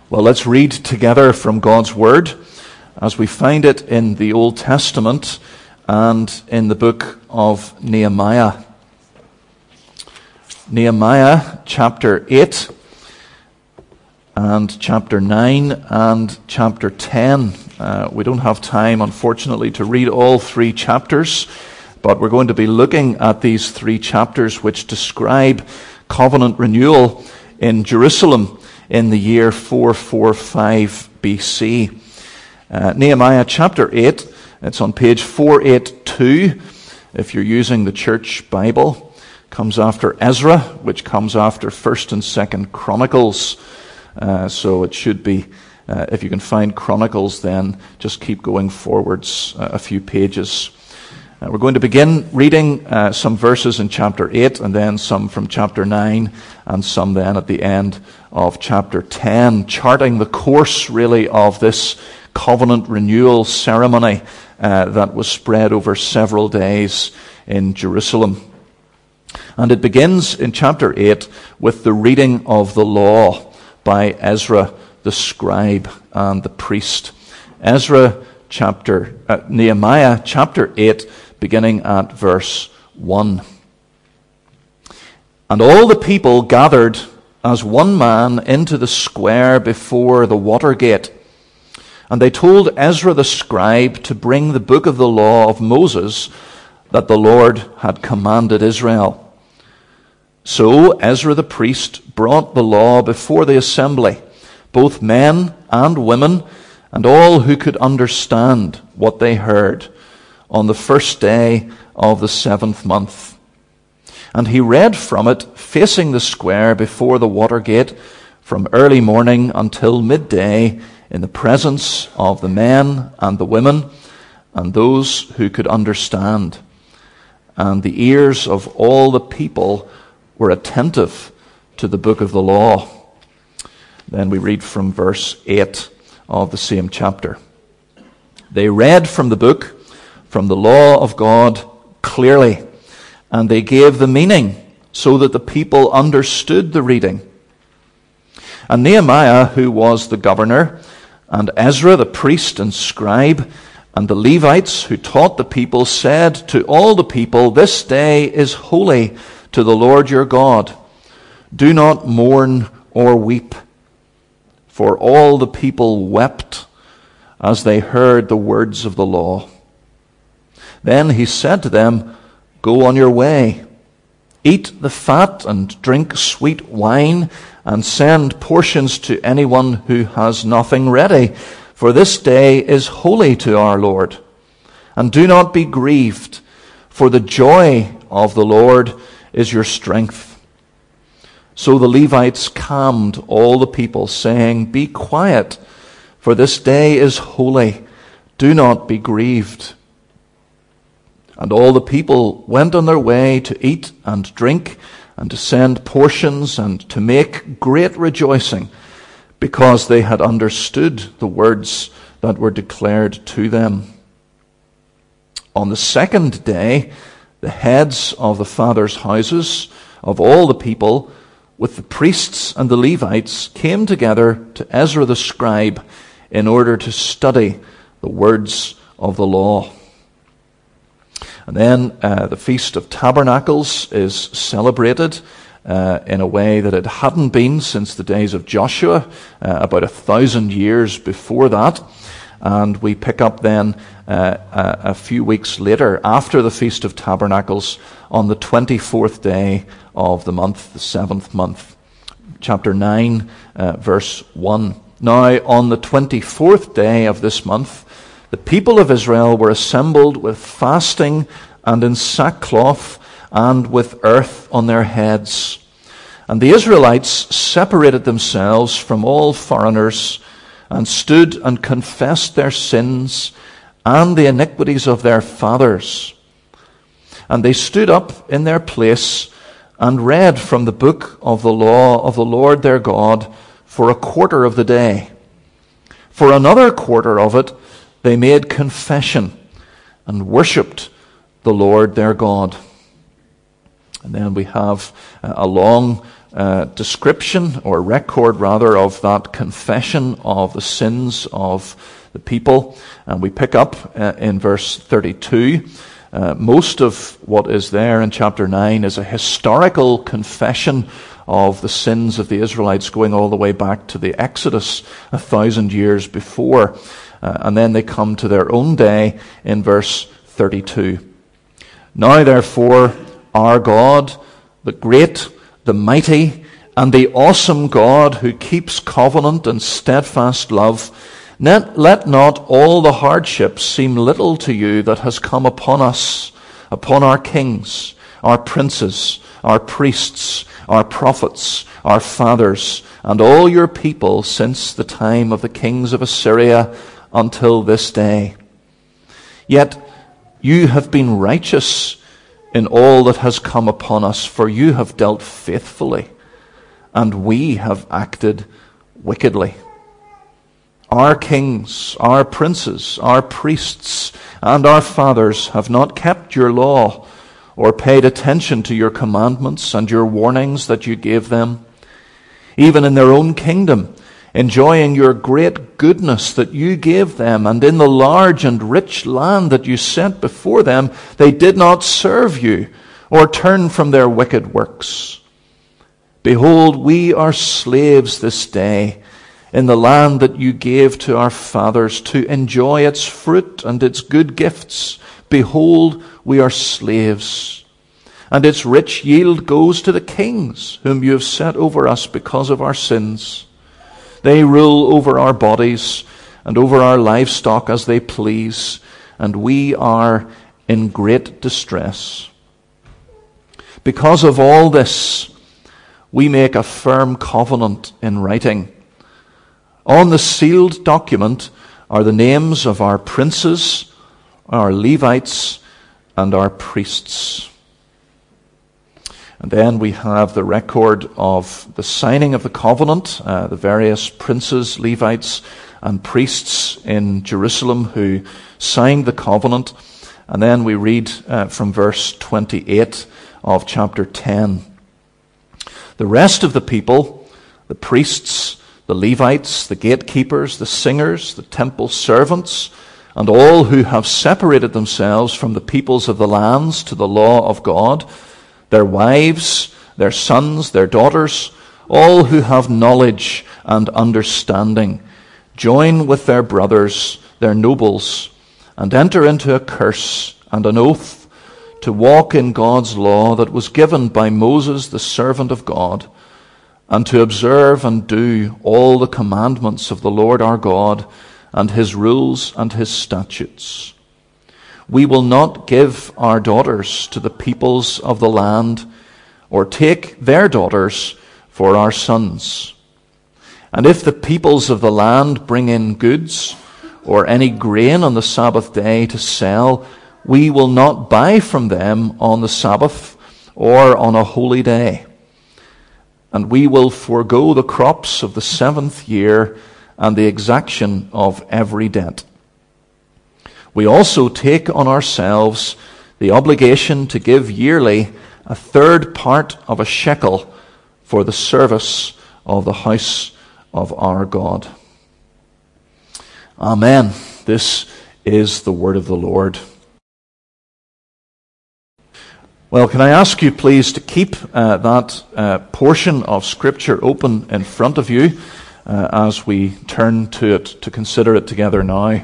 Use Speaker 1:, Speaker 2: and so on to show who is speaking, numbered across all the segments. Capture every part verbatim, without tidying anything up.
Speaker 1: Well, let's read together from God's Word as we find it in the Old Testament and in the book of Nehemiah. Nehemiah chapter eight and chapter nine and chapter ten. Uh, we don't have time, unfortunately, to read all three chapters, but we're going to be looking at these three chapters which describe covenant renewal in Jerusalem in the year four forty-five B C. Uh, Nehemiah chapter eight, it's on page four eighty-two if you're using the church Bible. Comes after Ezra, which comes after first and second Chronicles. Uh, so it should be, uh, if you can find Chronicles, then just keep going forwards uh, a few pages. Uh, we're going to begin reading uh, some verses in chapter eight, and then some from chapter nine, and some then at the end of chapter ten, charting the course, really, of this covenant renewal ceremony uh, that was spread over several days in Jerusalem. And it begins in chapter eight with the reading of the law by Ezra the scribe and the priest. Ezra chapter, uh, Nehemiah chapter eight, beginning at verse one. And all the people gathered as one man into the square before the water gate. And they told Ezra the scribe to bring the book of the law of Moses that the Lord had commanded Israel. So Ezra the priest brought the law before the assembly, both men and women, and all who could understand what they heard, on the first day of the seventh month. And he read from it, facing the square before the water gate, from early morning until midday, in the presence of the men and the women, and those who could understand. And the ears of all the people were attentive to the book of the law. Then we read from verse eight of the same chapter. They read from the book, from the law of God, clearly, and they gave the meaning so that the people understood the reading. And Nehemiah, who was the governor, and Ezra the priest and scribe, and the Levites who taught the people, said to all the people, "This day is holy to the Lord your God. Do not mourn or weep." For all the people wept as they heard the words of the law. Then he said to them, "Go on your way. Eat the fat and drink sweet wine, and send portions to anyone who has nothing ready. For this day is holy to our Lord. And do not be grieved, for the joy of the Lord is your strength." So the Levites calmed all the people, saying, "Be quiet, for this day is holy. Do not be grieved." And all the people went on their way to eat and drink, and to send portions, and to make great rejoicing, because they had understood the words that were declared to them. On the second day, the heads of the fathers' houses of all the people, with the priests and the Levites, came together to Ezra the scribe in order to study the words of the law. And then uh, the Feast of Tabernacles is celebrated uh, in a way that it hadn't been since the days of Joshua, uh, about a thousand years before that. And we pick up then uh, a, a few weeks later, after the Feast of Tabernacles, on the twenty-fourth day of the month, the seventh month. Chapter nine, uh, verse one. Now, on the twenty-fourth day of this month, the people of Israel were assembled with fasting and in sackcloth and with earth on their heads. And the Israelites separated themselves from all foreigners and stood and confessed their sins and the iniquities of their fathers. And they stood up in their place and read from the book of the law of the Lord their God for a quarter of the day. For another quarter of it, they made confession and worshipped the Lord their God. And then we have a long uh, description, or record rather, of that confession of the sins of the people. And we pick up uh, in verse thirty-two. Uh, most of what is there in chapter nine is a historical confession of the sins of the Israelites going all the way back to the Exodus a thousand years before. Uh, and then they come to their own day in verse thirty-two. Now therefore our God, the great, the mighty, and the awesome God who keeps covenant and steadfast love, Let, let not all the hardships seem little to you that has come upon us, upon our kings, our princes, our priests, our prophets, our fathers, and all your people since the time of the kings of Assyria until this day. Yet you have been righteous in all that has come upon us, for you have dealt faithfully, and we have acted wickedly. Our kings, our princes, our priests, and our fathers have not kept your law or paid attention to your commandments and your warnings that you gave them. Even in their own kingdom, enjoying your great goodness that you gave them, and in the large and rich land that you sent before them, they did not serve you or turn from their wicked works. Behold, we are slaves this day in the land that you gave to our fathers to enjoy its fruit and its good gifts. Behold, we are slaves, and its rich yield goes to the kings whom you have set over us because of our sins. They rule over our bodies and over our livestock as they please, and we are in great distress. Because of all this, we make a firm covenant in writing. On the sealed document are the names of our princes, our Levites, and our priests. And then we have the record of the signing of the covenant, uh, the various princes, Levites, and priests in Jerusalem who signed the covenant. And then we read uh, from verse twenty-eight of chapter ten. The rest of the people, the priests, the Levites, the gatekeepers, the singers, the temple servants, and all who have separated themselves from the peoples of the lands to the law of God, their wives, their sons, their daughters, all who have knowledge and understanding, join with their brothers, their nobles, and enter into a curse and an oath to walk in God's law that was given by Moses, the servant of God, and to observe and do all the commandments of the Lord our God, and his rules and his statutes. We will not give our daughters to the peoples of the land, or take their daughters for our sons. And if the peoples of the land bring in goods, or any grain on the Sabbath day to sell, we will not buy from them on the Sabbath or on a holy day. And we will forego the crops of the seventh year and the exaction of every debt. We also take on ourselves the obligation to give yearly a third part of a shekel for the service of the house of our God. Amen. This is the word of the Lord. Well, can I ask you please to keep uh, that uh, portion of Scripture open in front of you uh, as we turn to it to consider it together now.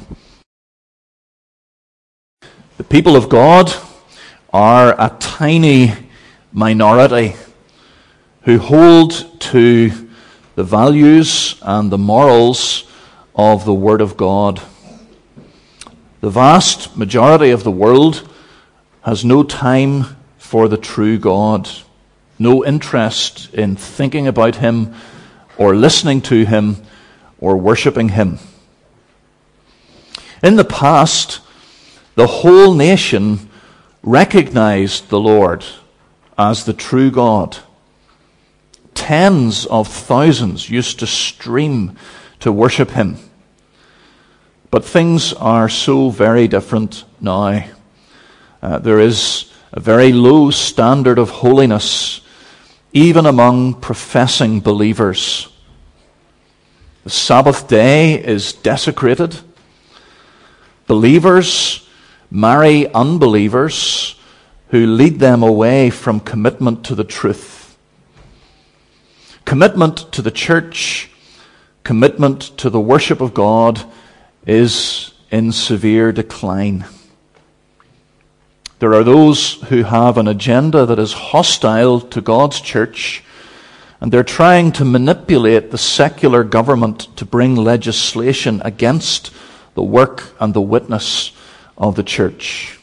Speaker 1: The people of God are a tiny minority who hold to the values and the morals of the Word of God. The vast majority of the world has no time for the true God, no interest in thinking about him or listening to him or worshipping him. In the past, the whole nation recognized the Lord as the true God. Tens of thousands used to stream to worship him. But things are so very different now. Uh, there is a very low standard of holiness, even among professing believers. The Sabbath day is desecrated. Believers marry unbelievers who lead them away from commitment to the truth. Commitment to the church, commitment to the worship of God is in severe decline. There are those who have an agenda that is hostile to God's church, and they're trying to manipulate the secular government to bring legislation against the work and the witness of the church.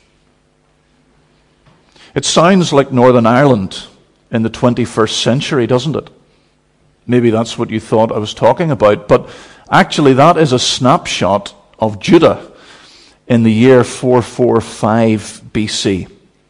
Speaker 1: It sounds like Northern Ireland in the twenty-first century, doesn't it? Maybe that's what you thought I was talking about, but actually that is a snapshot of Judah in the year four forty-five B C.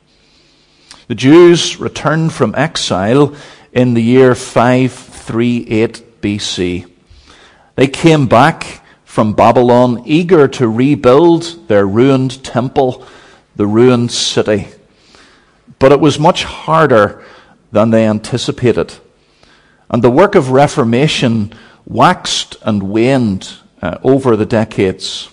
Speaker 1: The Jews returned from exile in the year five thirty-eight B C. They came back from Babylon eager to rebuild their ruined temple, the ruined city. But it was much harder than they anticipated. And the work of reformation waxed and waned uh, over the decades.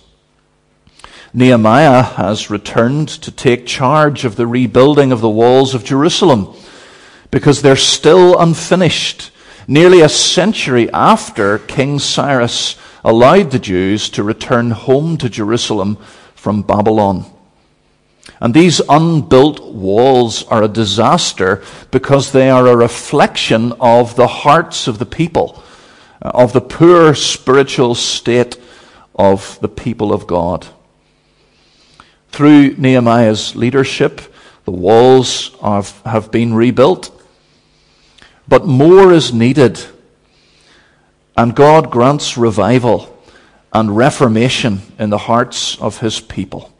Speaker 1: Nehemiah has returned to take charge of the rebuilding of the walls of Jerusalem because they're still unfinished, nearly a century after King Cyrus allowed the Jews to return home to Jerusalem from Babylon. And these unbuilt walls are a disaster because they are a reflection of the hearts of the people, of the poor spiritual state of the people of God. Through Nehemiah's leadership, the walls have, have been rebuilt. But more is needed. And God grants revival and reformation in the hearts of his people.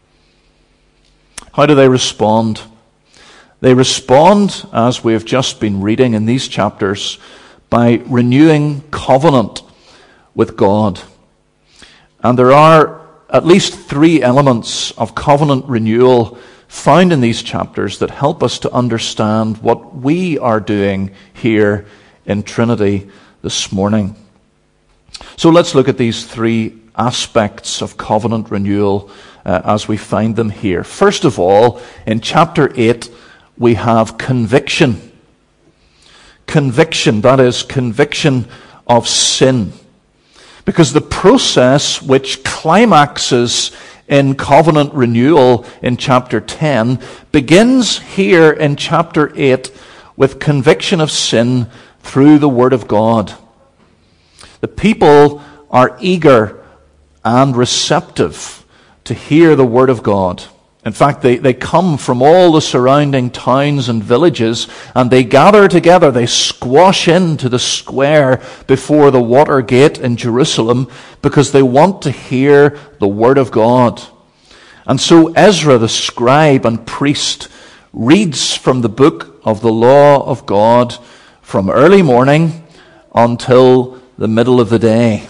Speaker 1: How do they respond? They respond, as we have just been reading in these chapters, by renewing covenant with God. And there are at least three elements of covenant renewal found in these chapters that help us to understand what we are doing here in Trinity this morning. So let's look at these three aspects of covenant renewal uh, as we find them here. First of all, in chapter eight, we have conviction. Conviction, that is, conviction of sin. Because the process which climaxes in covenant renewal in chapter ten begins here in chapter eight with conviction of sin through the Word of God. The people are eager and receptive to hear the Word of God. In fact, they, they come from all the surrounding towns and villages, and they gather together, they squash into the square before the water gate in Jerusalem because they want to hear the Word of God. And so Ezra, the scribe and priest, reads from the book of the law of God from early morning until the middle of the day.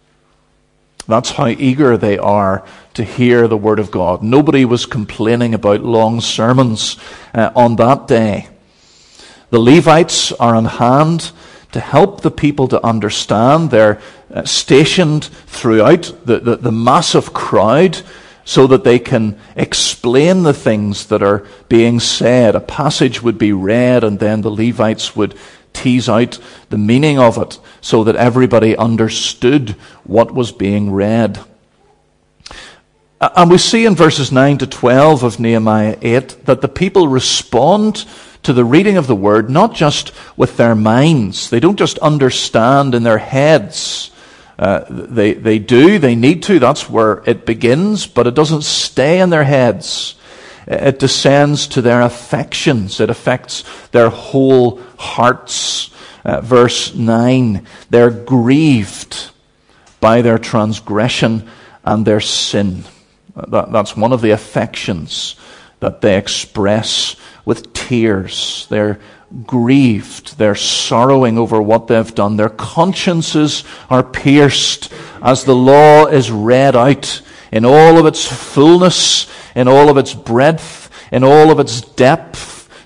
Speaker 1: That's how eager they are to hear the Word of God. Nobody was complaining about long sermons uh, on that day. The Levites are on hand to help the people to understand. They're uh, stationed throughout the, the, the massive crowd so that they can explain the things that are being said. A passage would be read and then the Levites would tease out the meaning of it so that everybody understood what was being read. And we see in verses nine to twelve of Nehemiah eight that the people respond to the reading of the Word not just with their minds. They don't just understand in their heads. Uh, they, they do, they need to, that's where it begins, but it doesn't stay in their heads. It descends to their affections. It affects their whole hearts. Uh, verse nine, they're grieved by their transgression and their sin. That, that's one of the affections that they express with tears. They're grieved. They're sorrowing over what they've done. Their consciences are pierced as the law is read out in all of its fullness, in all of its breadth, in all of its depth,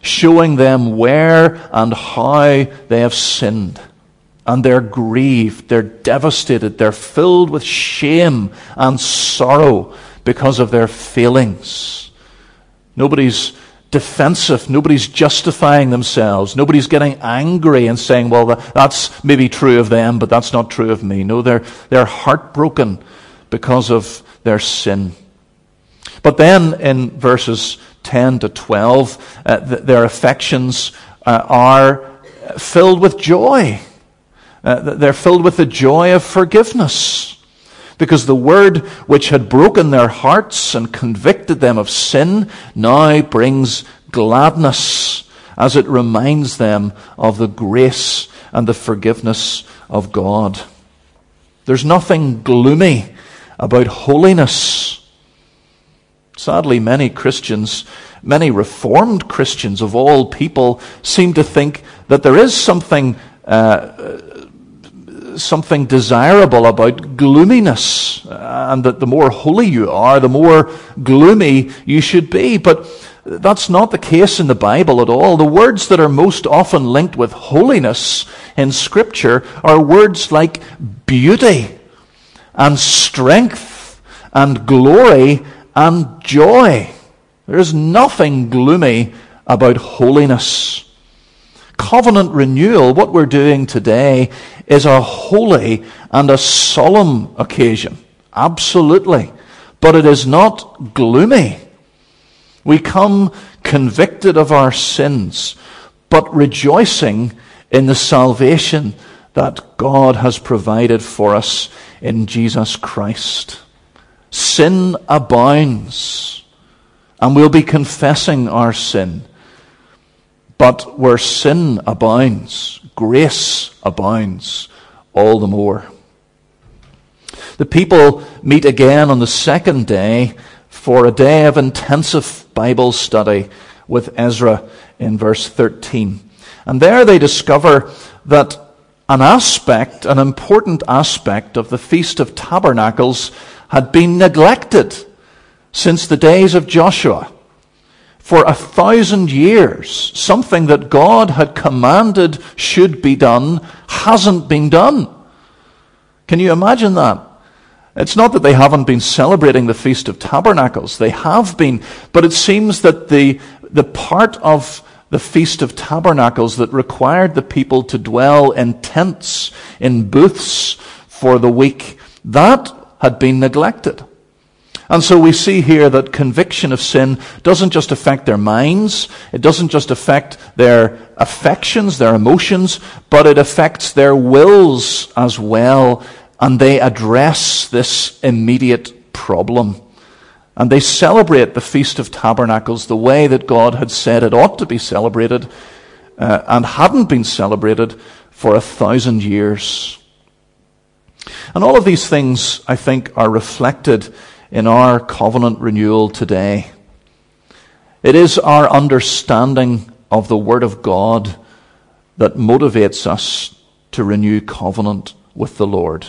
Speaker 1: showing them where and how they have sinned. And they're grieved, they're devastated, they're filled with shame and sorrow because of their failings. Nobody's defensive, nobody's justifying themselves, nobody's getting angry and saying, well, that's maybe true of them, but that's not true of me. No, they're, they're heartbroken because of their sin. But then in verses ten to twelve, uh, th- their affections uh, are filled with joy. Uh, they're filled with the joy of forgiveness, because the word which had broken their hearts and convicted them of sin now brings gladness, as it reminds them of the grace and the forgiveness of God. There's nothing gloomy about holiness. Sadly, many Christians, many Reformed Christians of all people, seem to think that there is something uh, something desirable about gloominess, and that the more holy you are, the more gloomy you should be. But that's not the case in the Bible at all. The words that are most often linked with holiness in Scripture are words like beauty and strength and glory and joy. There's nothing gloomy about holiness. Covenant renewal, what we're doing today, is a holy and a solemn occasion. Absolutely. But it is not gloomy. We come convicted of our sins, but rejoicing in the salvation that God has provided for us in Jesus Christ. Sin abounds, and we'll be confessing our sin. But where sin abounds, grace abounds all the more. The people meet again on the second day for a day of intensive Bible study with Ezra in verse thirteen. And there they discover that an aspect, an important aspect of the Feast of Tabernacles had been neglected since the days of Joshua. For a thousand years, something that God had commanded should be done hasn't been done. Can you imagine that? It's not that they haven't been celebrating the Feast of Tabernacles. They have been. But it seems that the, the part of the Feast of Tabernacles that required the people to dwell in tents, in booths for the week, that had been neglected. And so we see here that conviction of sin doesn't just affect their minds, it doesn't just affect their affections, their emotions, but it affects their wills as well, and they address this immediate problem. And they celebrate the Feast of Tabernacles the way that God had said it ought to be celebrated, uh, and hadn't been celebrated for a thousand years. And all of these things, I think, are reflected in our covenant renewal today. It is our understanding of the Word of God that motivates us to renew covenant with the Lord.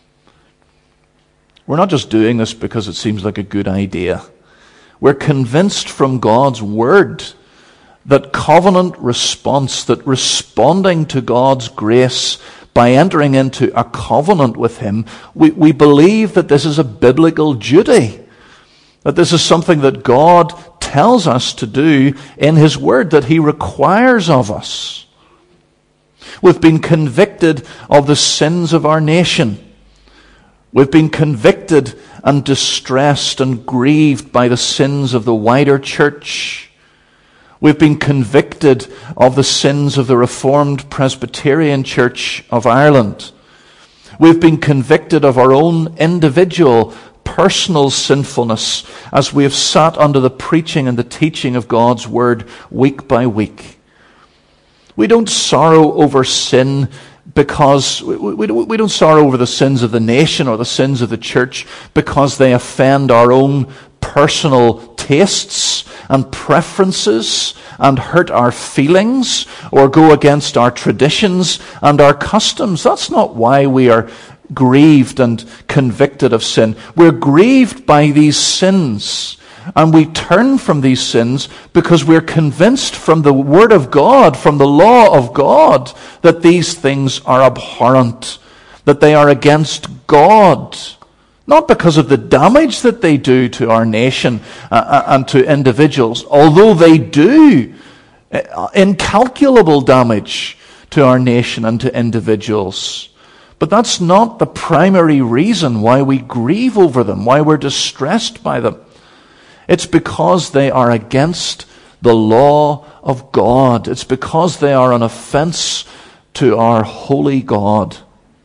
Speaker 1: We're not just doing this because it seems like a good idea. We're convinced from God's Word that covenant response, that responding to God's grace by entering into a covenant with Him, we, we believe that this is a biblical duty, that this is something that God tells us to do in His Word, that He requires of us. We've been convicted of the sins of our nation. We've been convicted and distressed and grieved by the sins of the wider church. We've been convicted of the sins of the Reformed Presbyterian Church of Ireland. We've been convicted of our own individual, personal sinfulness as we have sat under the preaching and the teaching of God's Word week by week. We don't sorrow over sin because we, we, we don't sorrow over the sins of the nation or the sins of the church because they offend our own personal tastes and preferences and hurt our feelings or go against our traditions and our customs. That's not why we are grieved and convicted of sin. We're grieved by these sins And we turn from these sins because we're convinced from the Word of God, from the law of God, that these things are abhorrent, that they are against God. Not because of the damage that they do to our nation uh, and to individuals, although they do incalculable damage to our nation and to individuals. But that's not the primary reason why we grieve over them, why we're distressed by them. It's because they are against the law of God. It's because they are an offense to our holy God.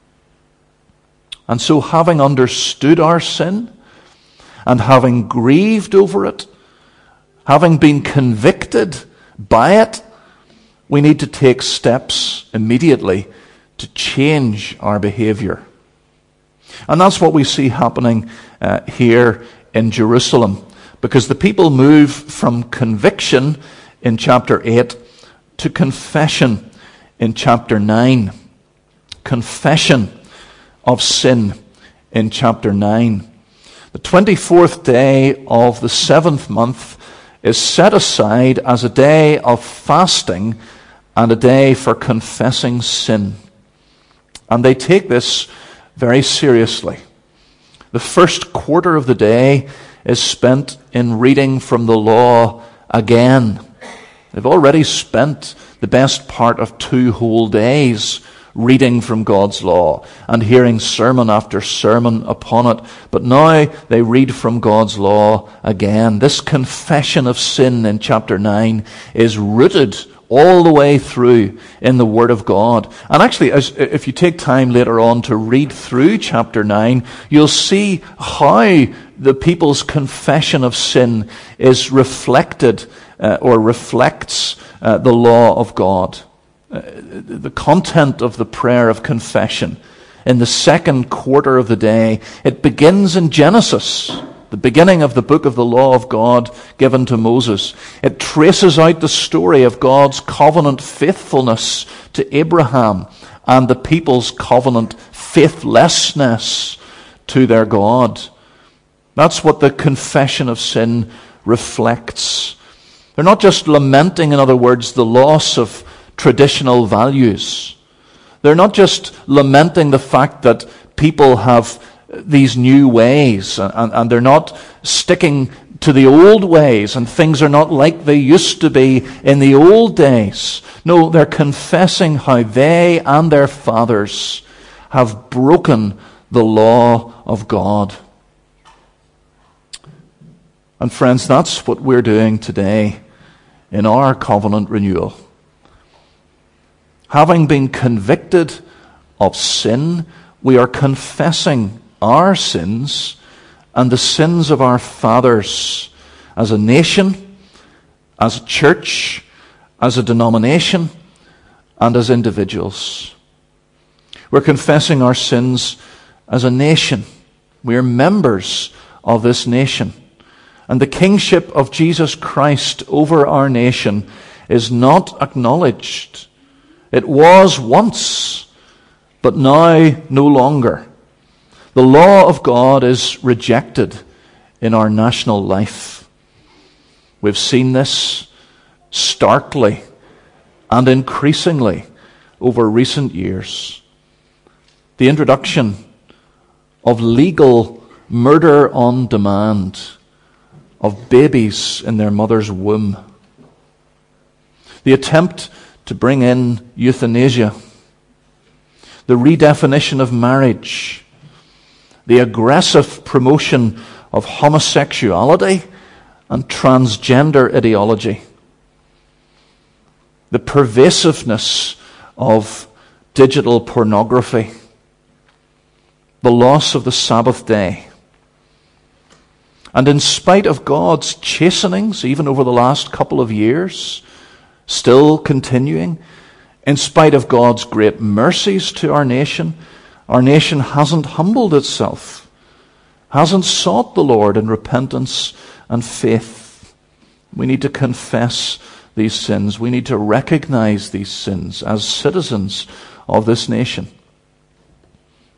Speaker 1: And so, having understood our sin and having grieved over it, having been convicted by it, we need to take steps immediately to change our behavior. And that's what we see happening uh, here in Jerusalem. Because the people move from conviction in chapter eight to confession in chapter nine. Confession of sin in chapter nine. The twenty-fourth day of the seventh month is set aside as a day of fasting and a day for confessing sin. And they take this very seriously. The first quarter of the day is spent in reading from the law again. They've already spent the best part of two whole days reading from God's law and hearing sermon after sermon upon it. But now they read from God's law again. This confession of sin in chapter nine is rooted all the way through in the Word of God. And actually, as, if you take time later on to read through chapter nine, you'll see how the people's confession of sin is reflected uh, or reflects uh, the law of God. Uh, the content of the prayer of confession in the second quarter of the day, it begins in Genesis, the beginning of the book of the law of God given to Moses. It traces out the story of God's covenant faithfulness to Abraham and the people's covenant faithlessness to their God. That's what the confession of sin reflects. They're not just lamenting, in other words, the loss of traditional values. They're not just lamenting the fact that people have these new ways and, and they're not sticking to the old ways and things are not like they used to be in the old days. No, they're confessing how they and their fathers have broken the law of God. And friends, that's what we're doing today in our covenant renewal. Having been convicted of sin, we are confessing our sins and the sins of our fathers as a nation, as a church, as a denomination, and as individuals. We're confessing our sins as a nation. We are members of this nation. And the kingship of Jesus Christ over our nation is not acknowledged. It was once, but now no longer. The law of God is rejected in our national life. We've seen this starkly and increasingly over recent years. The introduction of legal murder on demand of babies in their mother's womb. The attempt to bring in euthanasia. The redefinition of marriage. The aggressive promotion of homosexuality and transgender ideology. The pervasiveness of digital pornography. The loss of the Sabbath day. And in spite of God's chastenings, even over the last couple of years, still continuing, in spite of God's great mercies to our nation, our nation hasn't humbled itself, hasn't sought the Lord in repentance and faith. We need to confess these sins. We need to recognize these sins as citizens of this nation.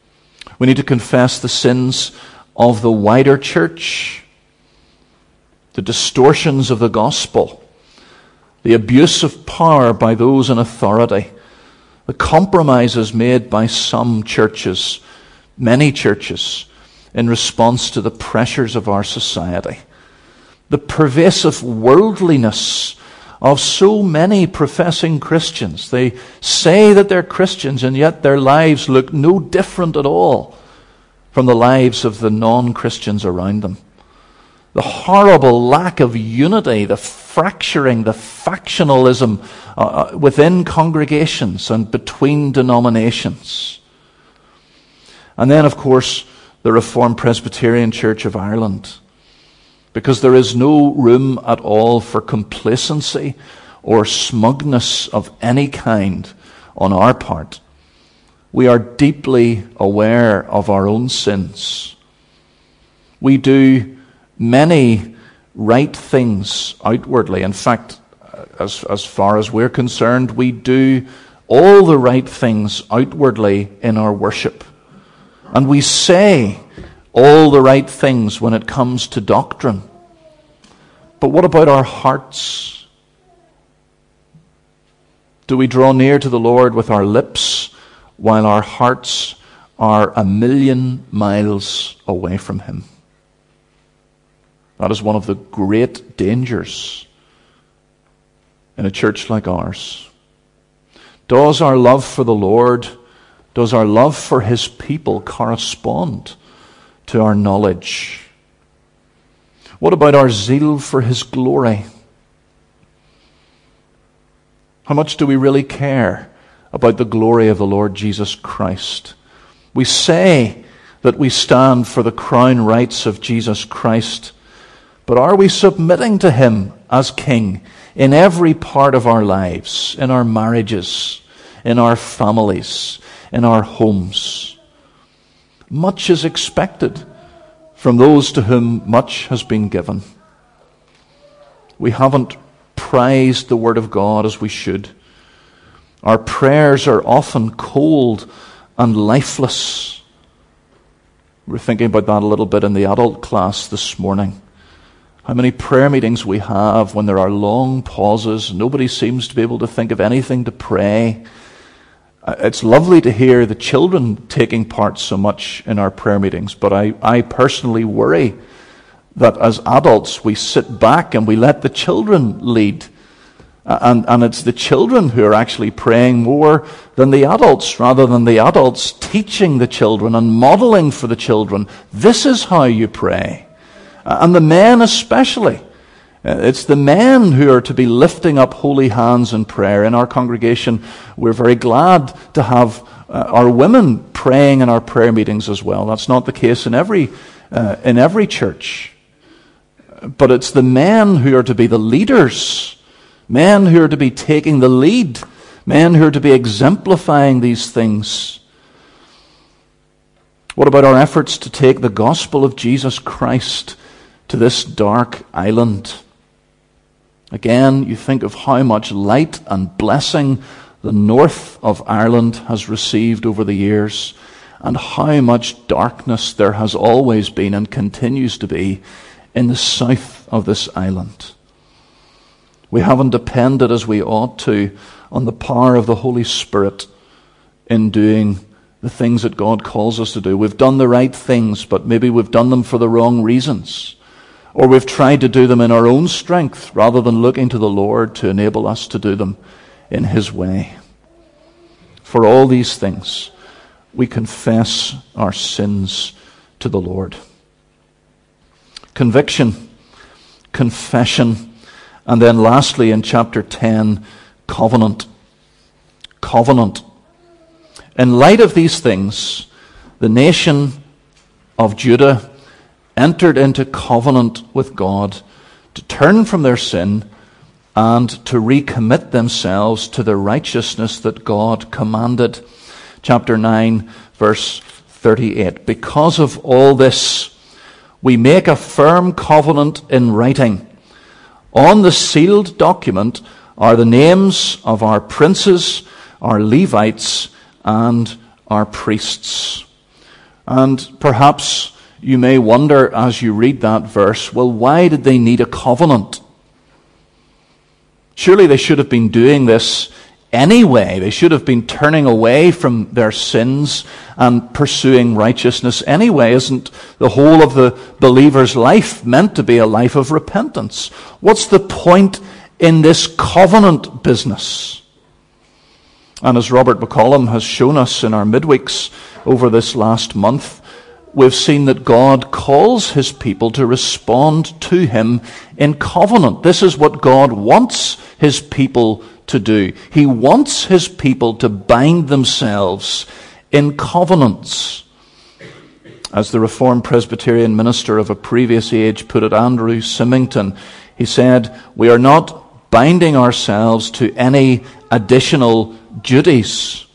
Speaker 1: We need to confess the sins of the wider church. the distortions of the gospel, the abuse of power by those in authority, the compromises made by some churches, many churches, in response to the pressures of our society, the pervasive worldliness of so many professing Christians. They say that they're Christians, and yet their lives look no different at all from the lives of the non-Christians around them. The horrible lack of unity, the fracturing, the factionalism uh, within congregations and between denominations. And then, of course, the Reformed Presbyterian Church of Ireland. Because there is no room at all for complacency or smugness of any kind on our part. We are deeply aware of our own sins. We do many right things outwardly. In fact, as, as far as we're concerned, we do all the right things outwardly in our worship. And we say all the right things when it comes to doctrine. But what about our hearts? Do we draw near to the Lord with our lips while our hearts are a million miles away from Him? That is one of the great dangers in a church like ours. Does our love for the Lord, does our love for His people correspond to our knowledge? What about our zeal for His glory? How much do we really care about the glory of the Lord Jesus Christ? We say that we stand for the crown rights of Jesus Christ, but are we submitting to Him as King in every part of our lives, in our marriages, in our families, in our homes? Much is expected from those to whom much has been given. We haven't prized the Word of God as we should. Our prayers are often cold and lifeless. We were thinking about that a little bit in the adult class this morning. How many prayer meetings we have when there are long pauses, nobody seems to be able to think of anything to pray. It's lovely to hear the children taking part so much in our prayer meetings, but I, I personally worry that as adults we sit back and we let the children lead. And, and it's the children who are actually praying more than the adults, rather than the adults teaching the children and modeling for the children. This is how you pray. And the men especially. It's the men who are to be lifting up holy hands in prayer. In our congregation, we're very glad to have uh, our women praying in our prayer meetings as well. That's not the case in every uh, in every church. But it's the men who are to be the leaders, men who are to be taking the lead, men who are to be exemplifying these things. What about our efforts to take the gospel of Jesus Christ to this dark island? Again, you think of how much light and blessing the north of Ireland has received over the years, and how much darkness there has always been and continues to be in the south of this island. We haven't depended as we ought to on the power of the Holy Spirit in doing the things that God calls us to do. We've done the right things, but maybe we've done them for the wrong reasons. Or we've tried to do them in our own strength rather than looking to the Lord to enable us to do them in His way. For all these things, we confess our sins to the Lord. Conviction, confession, and then lastly in chapter ten, covenant. Covenant. In light of these things, the nation of Judah entered into covenant with God to turn from their sin and to recommit themselves to the righteousness that God commanded. Chapter nine, verse thirty-eight. Because of all this, we make a firm covenant in writing. On the sealed document are the names of our princes, our Levites, and our priests. And perhaps you may wonder as you read that verse, well, why did they need a covenant? Surely they should have been doing this anyway. They should have been turning away from their sins and pursuing righteousness anyway. Isn't the whole of the believer's life meant to be a life of repentance? What's the point in this covenant business? And as Robert McCollum has shown us in our midweeks over this last month, we've seen that God calls his people to respond to him in covenant. This is what God wants his people to do. He wants his people to bind themselves in covenants. As the Reformed Presbyterian minister of a previous age put it, Andrew Symington, he said, "We are not binding ourselves to any additional duties,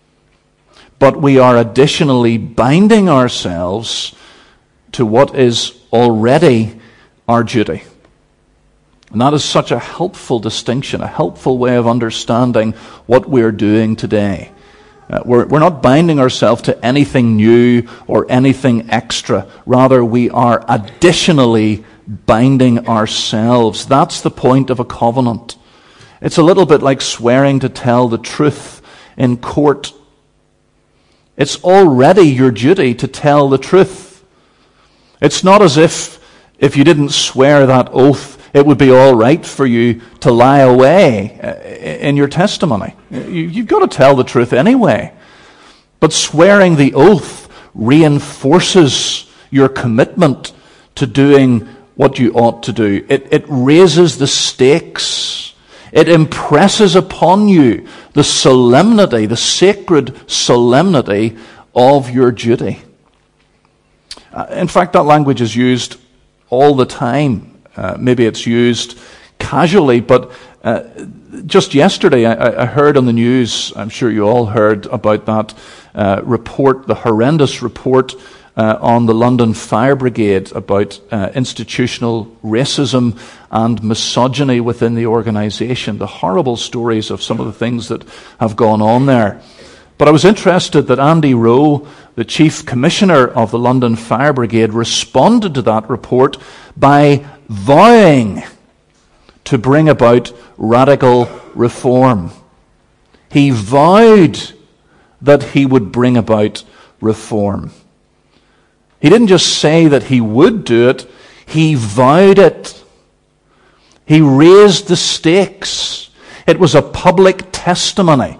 Speaker 1: but we are additionally binding ourselves to what is already our duty." And that is such a helpful distinction, a helpful way of understanding what we're doing today. Uh, we're, we're not binding ourselves to anything new or anything extra. Rather, we are additionally binding ourselves. That's the point of a covenant. It's a little bit like swearing to tell the truth in court. It's already your duty to tell the truth. It's not as if, if you didn't swear that oath, it would be all right for you to lie away in your testimony. You've got to tell the truth anyway. But swearing the oath reinforces your commitment to doing what you ought to do. It, it raises the stakes. It impresses upon you the solemnity, the sacred solemnity of your duty. Uh, in fact, that language is used all the time. Uh, maybe it's used casually, but uh, just yesterday I, I heard on the news, I'm sure you all heard about that uh, report, the horrendous report uh, on the London Fire Brigade about uh, institutional racism and misogyny within the organisation, the horrible stories of some of the things that have gone on there. But I was interested that Andy Rowe, the Chief Commissioner of the London Fire Brigade, responded to that report by vowing to bring about radical reform. He vowed that he would bring about reform. He didn't just say that he would do it, he vowed it. He raised the stakes. It was a public testimony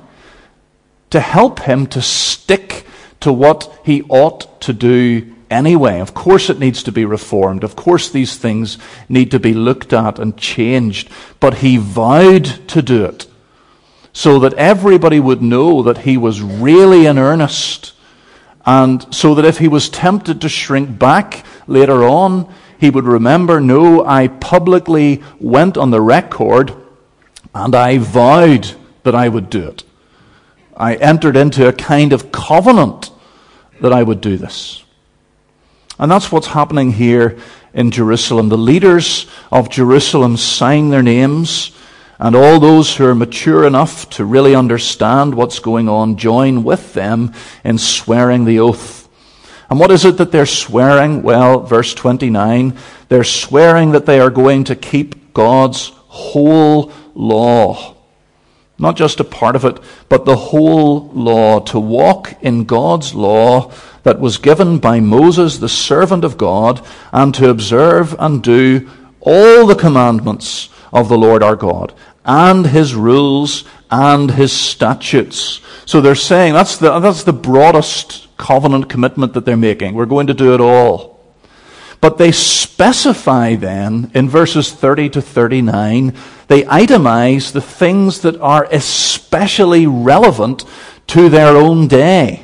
Speaker 1: to help him to stick to what he ought to do anyway. Of course it needs to be reformed. Of course these things need to be looked at and changed. But he vowed to do it so that everybody would know that he was really in earnest, and so that if he was tempted to shrink back later on, he would remember, no, I publicly went on the record and I vowed that I would do it. I entered into a kind of covenant that I would do this. And that's what's happening here in Jerusalem. The leaders of Jerusalem sign their names, and all those who are mature enough to really understand what's going on join with them in swearing the oath. And what is it that they're swearing? Well, verse twenty-nine, they're swearing that they are going to keep God's whole law. Not just a part of it, but the whole law, to walk in God's law that was given by Moses, the servant of God, and to observe and do all the commandments of the Lord our God, and his rules and his statutes. So they're saying that's the, that's the broadest covenant commitment that they're making. We're going to do it all. But they specify then, in verses thirty to thirty-nine, they itemize the things that are especially relevant to their own day.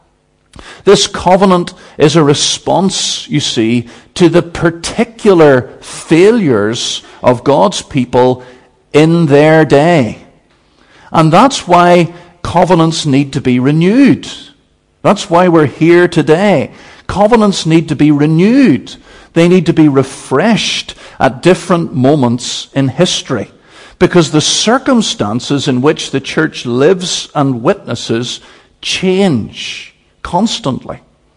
Speaker 1: This covenant is a response, you see, to the particular failures of God's people in their day. And that's why covenants need to be renewed. That's why we're here today. Covenants need to be renewed. They need to be refreshed at different moments in history, because the circumstances in which the church lives and witnesses change constantly.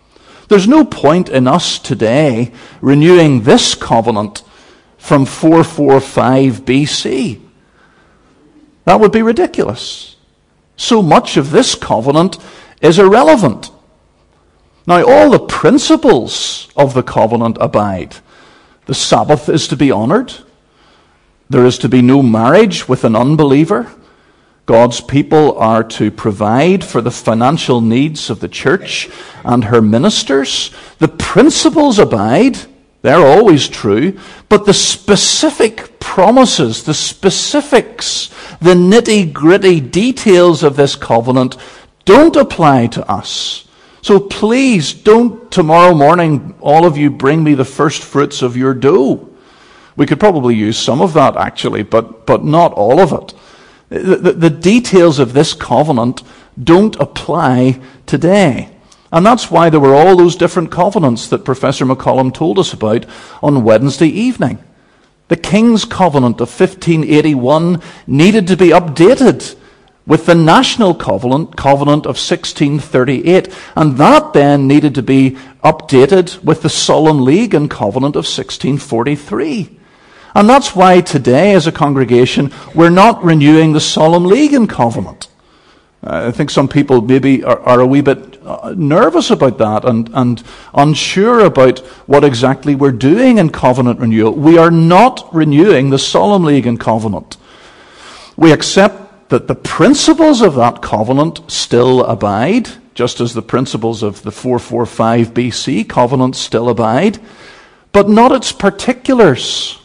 Speaker 1: There's no point in us today renewing this covenant from four forty-five B C. That would be ridiculous. So much of this covenant is irrelevant. Now, all the principles of the covenant abide. The Sabbath is to be honored. There is to be no marriage with an unbeliever. God's people are to provide for the financial needs of the church and her ministers. The principles abide. They're always true. But the specific promises, the specifics, the nitty-gritty details of this covenant don't apply to us. So please don't tomorrow morning, all of you, bring me the first fruits of your dough. We could probably use some of that actually, but, but not all of it. The, the, the details of this covenant don't apply today. And that's why there were all those different covenants that Professor McCollum told us about on Wednesday evening. The King's Covenant of fifteen eighty-one needed to be updated with the National Covenant, Covenant of sixteen thirty-eight. And that then needed to be updated with the Solemn League and Covenant of sixteen forty-three. And that's why today, as a congregation, we're not renewing the Solemn League and Covenant. I think some people maybe are, are a wee bit nervous about that and, and unsure about what exactly we're doing in covenant renewal. We are not renewing the Solemn League and Covenant. We accept that the principles of that covenant still abide, just as the principles of the four forty-five B C covenant still abide, but not its particulars.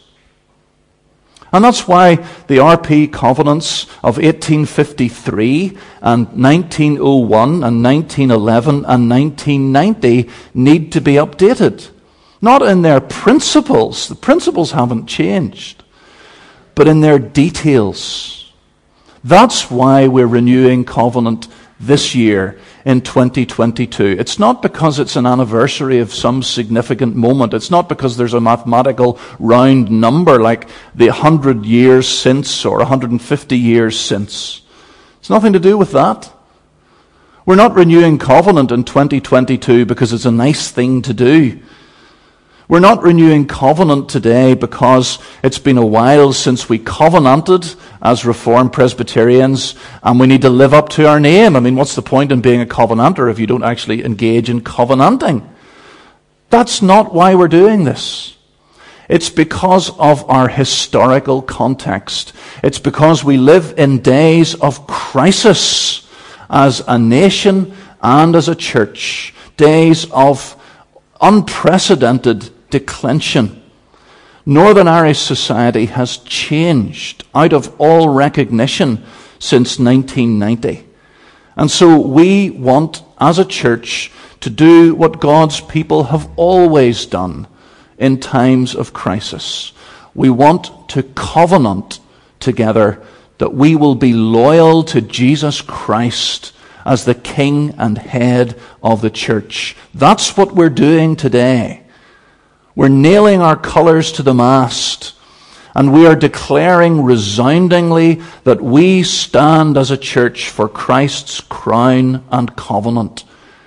Speaker 1: And that's why the R P covenants of eighteen fifty-three and nineteen oh one and nineteen eleven and nineteen ninety need to be updated. Not in their principles, the principles haven't changed, but in their details. That's why we're renewing covenant this year in twenty twenty-two. It's not because it's an anniversary of some significant moment. It's not because there's a mathematical round number like the one hundred years since or one hundred fifty years since. It's nothing to do with that. We're not renewing covenant in twenty twenty-two because it's a nice thing to do. We're not renewing covenant today because it's been a while since we covenanted as Reformed Presbyterians and we need to live up to our name. I mean, what's the point in being a covenanter if you don't actually engage in covenanting? That's not why we're doing this. It's because of our historical context. It's because we live in days of crisis as a nation and as a church. Days of unprecedented declension. Northern Irish society has changed out of all recognition since nineteen ninety. And so we want, as a church, to do what God's people have always done in times of crisis. We want to covenant together that we will be loyal to Jesus Christ as the King and head of the church. That's what we're doing today. We're nailing our colours to the mast, and we are declaring resoundingly that we stand as a church for Christ's crown and covenant,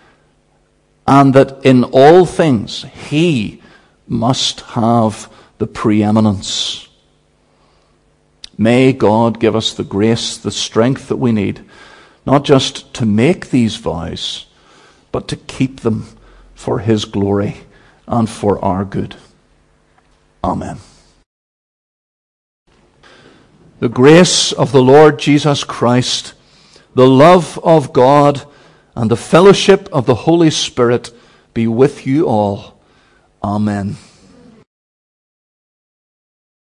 Speaker 1: and that in all things He must have the preeminence. May God give us the grace, the strength that we need, not just to make these vows, but to keep them for His glory and for our good. Amen. The grace of the Lord Jesus Christ, the love of God, and the fellowship of the Holy Spirit be with you all. Amen.